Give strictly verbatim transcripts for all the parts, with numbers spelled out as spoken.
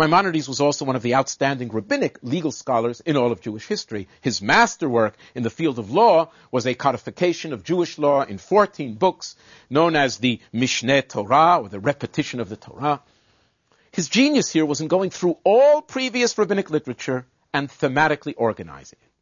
Maimonides was also one of the outstanding rabbinic legal scholars in all of Jewish history. His masterwork in the field of law was a codification of Jewish law in fourteen books, known as the Mishneh Torah, or the repetition of the Torah. His genius here was in going through all previous rabbinic literature and thematically organizing it.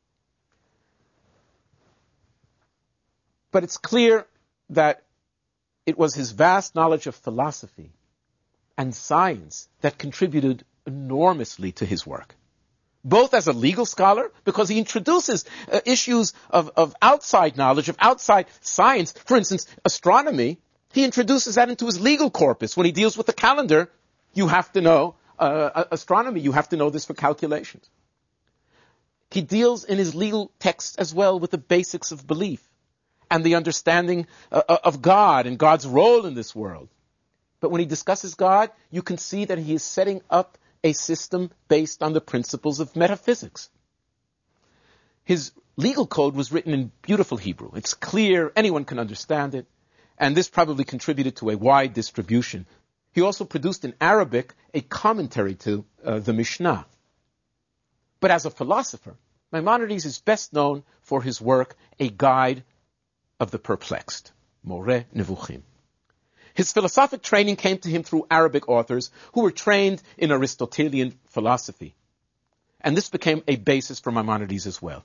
But it's clear that it was his vast knowledge of philosophy and science that contributed enormously to his work. Both as a legal scholar, because he introduces uh, issues of, of outside knowledge, of outside science. For instance, astronomy, he introduces that into his legal corpus. When he deals with the calendar, you have to know uh, astronomy, you have to know this for calculations. He deals in his legal texts as well with the basics of belief and the understanding uh, of God and God's role in this world. But when he discusses God, you can see that he is setting up a system based on the principles of metaphysics. His legal code was written in beautiful Hebrew. It's clear, anyone can understand it, and this probably contributed to a wide distribution. He also produced in Arabic a commentary to uh, the Mishnah. But as a philosopher, Maimonides is best known for his work, A Guide of the Perplexed, Moreh Nevuchim. His philosophic training came to him through Arabic authors who were trained in Aristotelian philosophy. And this became a basis for Maimonides as well.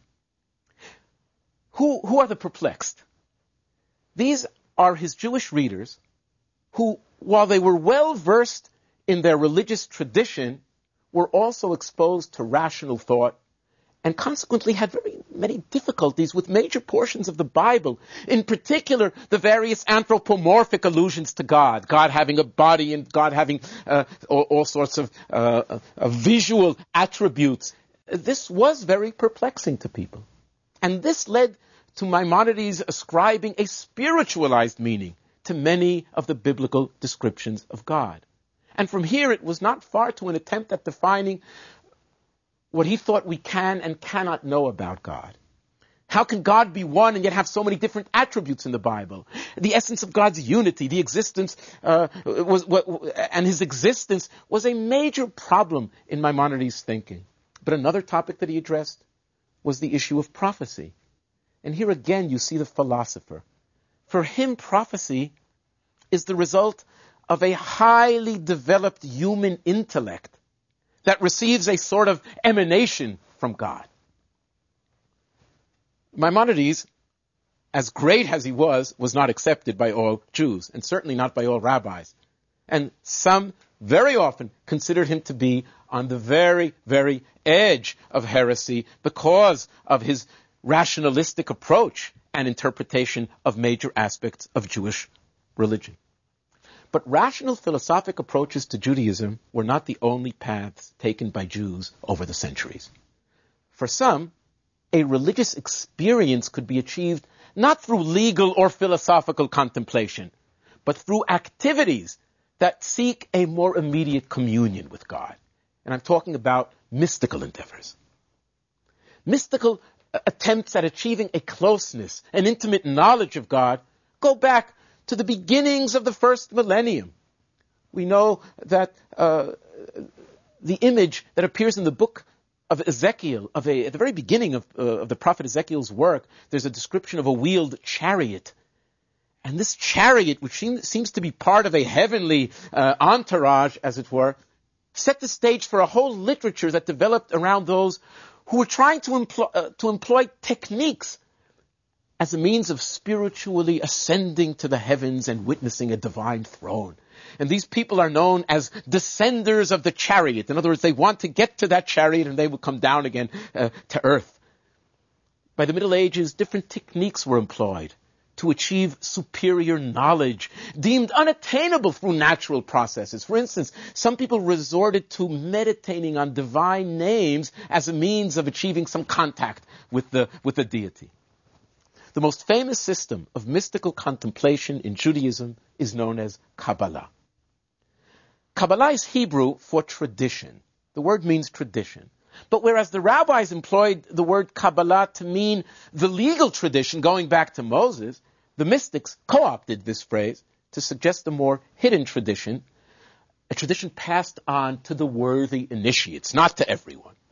Who, who are the perplexed? These are his Jewish readers who, while they were well versed in their religious tradition, were also exposed to rational thought and consequently had very many difficulties with major portions of the Bible, in particular the various anthropomorphic allusions to God, God having a body and God having uh, all, all sorts of uh, uh, visual attributes. This was very perplexing to people. And this led to Maimonides ascribing a spiritualized meaning to many of the biblical descriptions of God. And from here it was not far to an attempt at defining what he thought we can and cannot know about God. How can God be one and yet have so many different attributes in the Bible? The essence of God's unity, the existence, uh, was, was, and his existence was a major problem in Maimonides' thinking. But another topic that he addressed was the issue of prophecy. And here again you see the philosopher. For him, prophecy is the result of a highly developed human intellect that receives a sort of emanation from God. Maimonides, as great as he was, was not accepted by all Jews, and certainly not by all rabbis. And some very often considered him to be on the very, very edge of heresy because of his rationalistic approach and interpretation of major aspects of Jewish religion. But rational philosophic approaches to Judaism were not the only paths taken by Jews over the centuries. For some, a religious experience could be achieved not through legal or philosophical contemplation, but through activities that seek a more immediate communion with God. And I'm talking about mystical endeavors. Mystical attempts at achieving a closeness, an intimate knowledge of God, go back to the beginnings of the first millennium. We know that uh, the image that appears in the book of Ezekiel, of a, at the very beginning of, uh, of the prophet Ezekiel's work, there's a description of a wheeled chariot. And this chariot, which seems, seems to be part of a heavenly uh, entourage, as it were, set the stage for a whole literature that developed around those who were trying to employ, uh, to employ techniques as a means of spiritually ascending to the heavens and witnessing a divine throne. And these people are known as descenders of the chariot. In other words, they want to get to that chariot and they will come down again uh, to earth. By the Middle Ages, different techniques were employed to achieve superior knowledge, deemed unattainable through natural processes. For instance, some people resorted to meditating on divine names as a means of achieving some contact with the, with the deity. The most famous system of mystical contemplation in Judaism is known as Kabbalah. Kabbalah is Hebrew for tradition. The word means tradition. But whereas the rabbis employed the word Kabbalah to mean the legal tradition going back to Moses, the mystics co-opted this phrase to suggest a more hidden tradition, a tradition passed on to the worthy initiates, not to everyone.